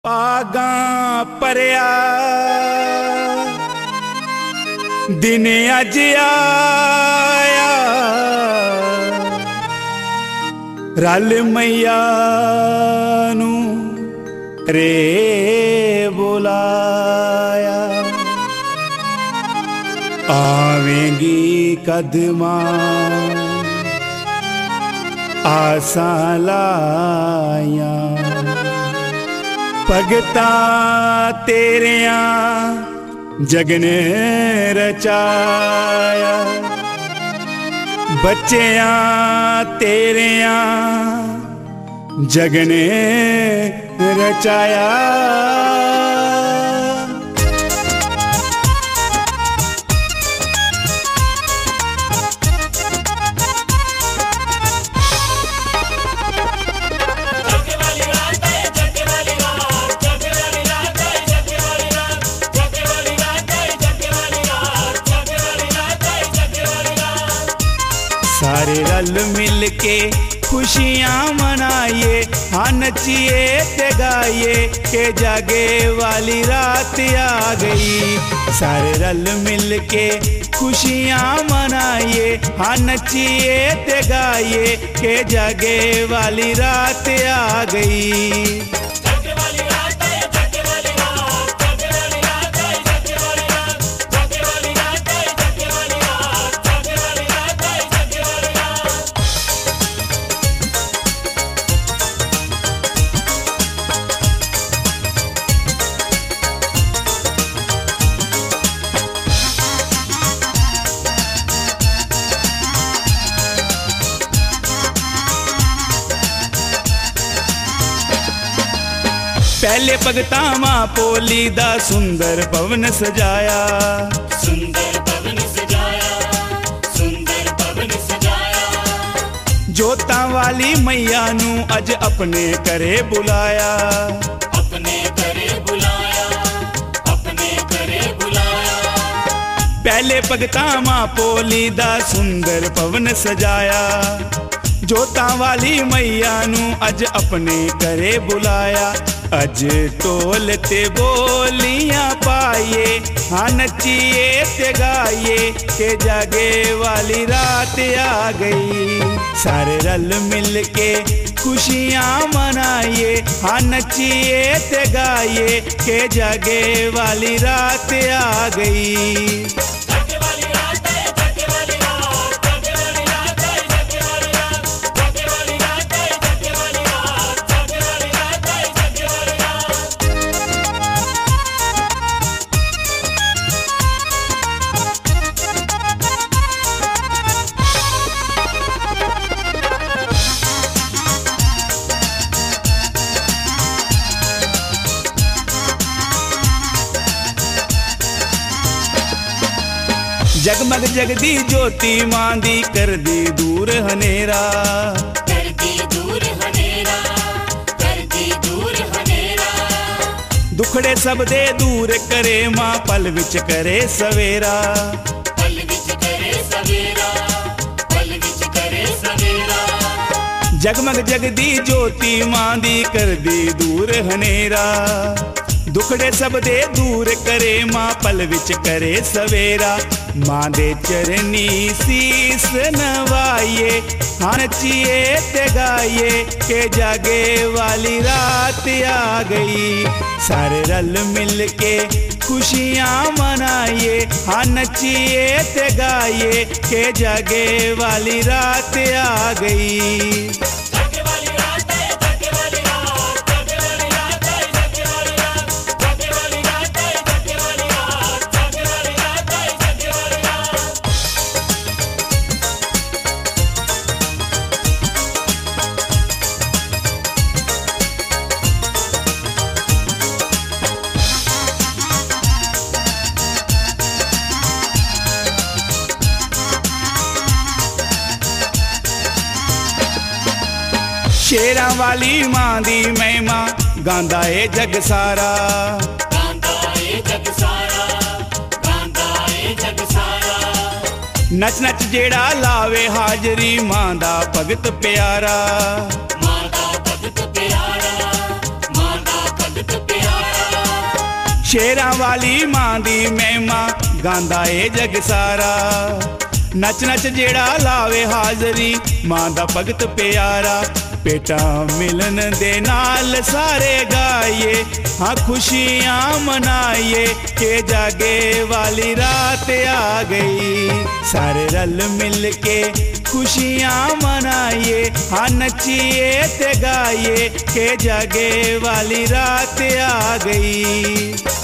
आगां परया दिन अज आया, रल मैया नू रे बुलाया। आवेंगी कदमां आसां लाया, भगता तेरिया जगने रचाया। बच्चिया तेरिया जगने रचाया। सारे रल मिल के खुशियां मनाइए, हाँ नचिए ते गाइए के जागे वाली रात आ गई। सारे रल मिल के खुशियां मनाइए, हाँ नचिए ते गाइए के जागे वाली रात आ गई। पहले भगता मां पोली दा सुंदर भवन सजाया, सुंदर भवन सजाया, सुंदर भवन सजाया। जोतां वाली मैया नू अज अपने घरे बुलाया, अपने घरे बुलाया, अपने घरे बुलाया। पहले भगता मां पोली दा सुंदर भवन सजाया, जोतां वाली मैया नू अज अपने घरे बुलाया। अज ढोल ते बोलियां पाइए, हाँ नचिए ते गाइए के जागे वाली रात आ गई। सारे रल मिल के खुशियां मनाइए, हाँ नचिए ते गाइए के जागे वाली रात आ गई। जगमग जगदी ज्योति मां दी कर दी दूर हनेरा, कर दी दूर हनेरा, कर दी दूर हनेरा। दुखड़े सब दे दूर करे मां पल विच करे सवेरा, पल विच करे सवेरा, पल विच करे सवेरा। जगमग जगदी ज्योति मां दी कर दी दूर हनेरा, दुखड़े सब दे दूर करे मां पल विच करे सवेरा। मां दे चरनी सीस नवाइए, हाँ नचिए ते गाइए के जागे वाली रात आ गई। सारे रल मिल के खुशियां मनाइए, हाँ नचिए ते गाइए के जागे वाली रात आ गई। शेरां वाली मां दी महिमा गांदा ए जग सारा, गांदा ए जग सारा, गांदा ए जग सारा। नच नच जेड़ा लावे हाजरी मां दा भगत प्यारा, मां दा भगत प्यारा, मां दा भगत प्यारा। शेरां वाली मां दी महिमा गांदा ए जग सारा। नच नच जेड़ा लावे हाजरी मां दा भगत प्यारा। पेटा मिलन दे नाल सारे गाइए, हाँ खुशियां मनाइए के जागे वाली रात आ गई। सारे रल मिल के खुशियां मनाइए, हाँ नचिए ते गाइए के जागे वाली रात आ गई।